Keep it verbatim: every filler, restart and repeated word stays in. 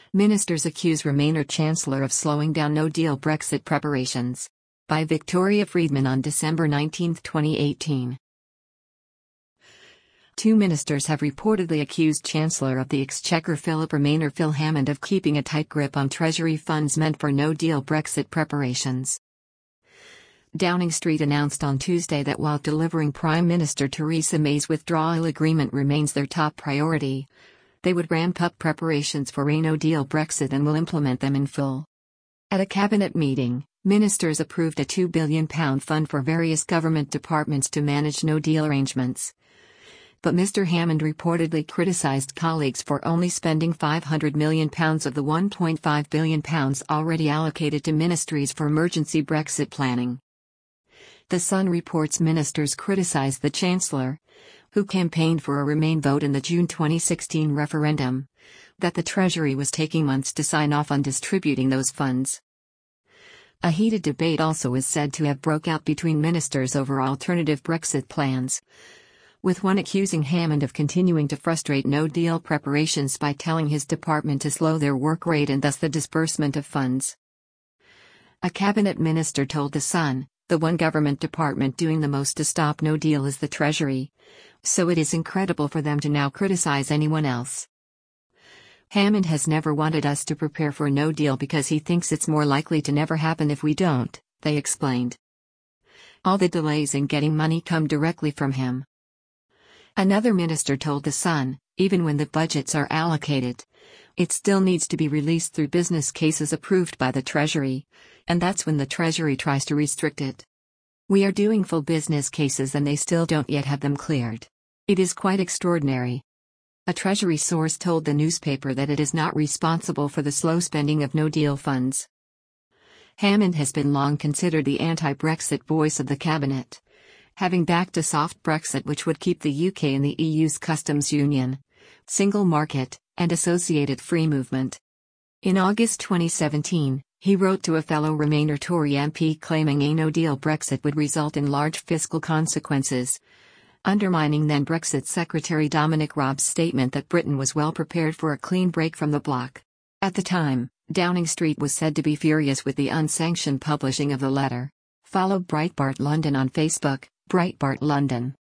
Ministers accuse Remainer Chancellor of slowing down no-deal Brexit preparations. By Victoria Friedman on December nineteenth, twenty eighteen. Two ministers have reportedly accused Chancellor of the Exchequer Philip Remainer Phil Hammond of keeping a tight grip on Treasury funds meant for no-deal Brexit preparations. Downing Street announced on Tuesday that while delivering Prime Minister Theresa May's withdrawal agreement remains their top priority, they would ramp up preparations for a no-deal Brexit and will implement them in full. At a cabinet meeting, ministers approved a two billion pounds fund for various government departments to manage no-deal arrangements. But Mister Hammond reportedly criticised colleagues for only spending five hundred million pounds of the one point five billion pounds already allocated to ministries for emergency Brexit planning. The Sun reports ministers criticised the Chancellor, who campaigned for a Remain vote in the June twenty sixteen referendum, that the Treasury was taking months to sign off on distributing those funds. A heated debate also is said to have broke out between ministers over alternative Brexit plans, with one accusing Hammond of continuing to frustrate no-deal preparations by telling his department to slow their work rate and thus the disbursement of funds. A cabinet minister told The Sun, "The one government department doing the most to stop no deal is the Treasury, so it is incredible for them to now criticize anyone else." Hammond has never wanted us to prepare for no deal because he thinks it's more likely to never happen if we don't, they explained. All the delays in getting money come directly from him. Another minister told The Sun, even when the budgets are allocated, it still needs to be released through business cases approved by the Treasury, and that's when the Treasury tries to restrict it. We are doing full business cases and they still don't yet have them cleared. It is quite extraordinary. A Treasury source told the newspaper that it is not responsible for the slow spending of no-deal funds. Hammond has been long considered the anti-Brexit voice of the cabinet, having backed a soft Brexit which would keep the U K in the E U's customs union, single market, and associated free movement. In August twenty seventeen, he wrote to a fellow Remainer Tory M P claiming a no-deal Brexit would result in large fiscal consequences, undermining then Brexit Secretary Dominic Raab's statement that Britain was well prepared for a clean break from the bloc. At the time, Downing Street was said to be furious with the unsanctioned publishing of the letter. Follow Breitbart London on Facebook, Breitbart London.